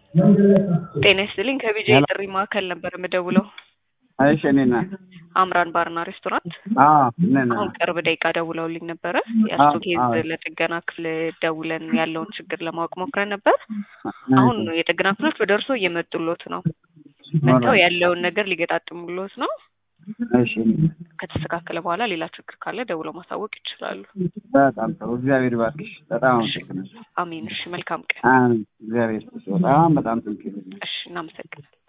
ጤና ይስጥልኝ ከቢጂ ጥሪ ማዕከል ነበር የምደውለው። እሺ እኔና አምራን ባርና ሬስቶራንት ነና አሁን ቅርብ ደቂቃ ደውለውልኝ ነበረ። ያሱ ኬዝ ለጥገና ክፍል ደውለን ያለውን ችግር ለማወቅ ሞክረን ነበር። አሁን የጥገና ክፍሎች ወደ እርሶ እየመጡሎት ነው። መጥተው ያለውን ነገር ሊገጣጥሙሎት ነው። እሺ ከተስተካከለ በኋላ ሌላ ችግር ካለ ደውለው ማሳወቅ ይችላሉ። በጣም ጥሩ። እግዚአብሔር ይባርክሽ። በጣም አመሰግናለሁ። አሜን። እሺ መልካም ቀን። አሜን። እግዚአብሔር በጣም ትንሽ እሺ እናመሰግናለን።